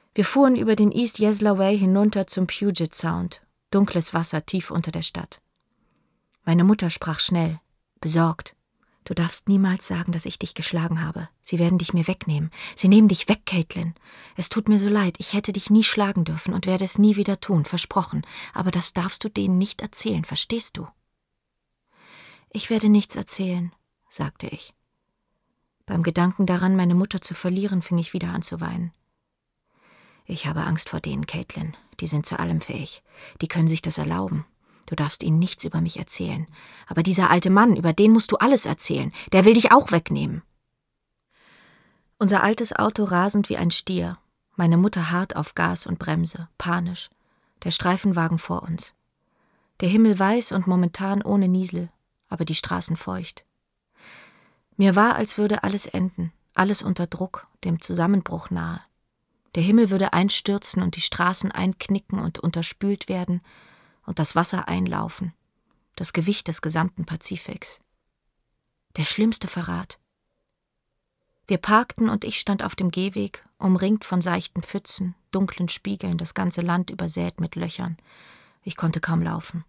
Wir fuhren über den East Yesler Way hinunter zum Puget Sound, dunkles Wasser tief unter der Stadt. Meine Mutter sprach schnell, besorgt. »Du darfst niemals sagen, dass ich dich geschlagen habe. Sie werden dich mir wegnehmen. Sie nehmen dich weg, Caitlin. Es tut mir so leid, ich hätte dich nie schlagen dürfen und werde es nie wieder tun, versprochen. Aber das darfst du denen nicht erzählen, verstehst du?« »Ich werde nichts erzählen«, sagte ich. Beim Gedanken daran, meine Mutter zu verlieren, fing ich wieder an zu weinen. »Ich habe Angst vor denen, Caitlin. Die sind zu allem fähig. Die können sich das erlauben. Du darfst ihnen nichts über mich erzählen. Aber dieser alte Mann, über den musst du alles erzählen. Der will dich auch wegnehmen.« Unser altes Auto rasend wie ein Stier. Meine Mutter hart auf Gas und Bremse, panisch. Der Streifenwagen vor uns. Der Himmel weiß und momentan ohne Niesel, aber die Straßen feucht. Mir war, als würde alles enden, alles unter Druck, dem Zusammenbruch nahe. Der Himmel würde einstürzen und die Straßen einknicken und unterspült werden und das Wasser einlaufen, das Gewicht des gesamten Pazifiks. Der schlimmste Verrat. Wir parkten und ich stand auf dem Gehweg, umringt von seichten Pfützen, dunklen Spiegeln, das ganze Land übersät mit Löchern. Ich konnte kaum laufen.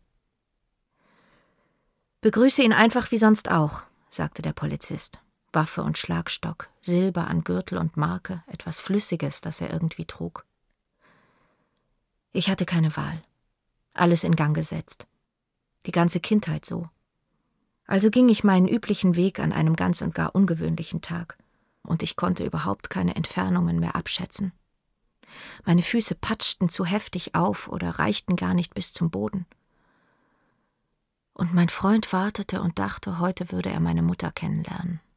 »Begrüße ihn einfach wie sonst auch«, sagte der Polizist. Waffe und Schlagstock, Silber an Gürtel und Marke, etwas Flüssiges, das er irgendwie trug. Ich hatte keine Wahl. Alles in Gang gesetzt. Die ganze Kindheit so. Also ging ich meinen üblichen Weg an einem ganz und gar ungewöhnlichen Tag. Und ich konnte überhaupt keine Entfernungen mehr abschätzen. Meine Füße patschten zu heftig auf oder reichten gar nicht bis zum Boden. Und mein Freund wartete und dachte, heute würde er meine Mutter kennenlernen.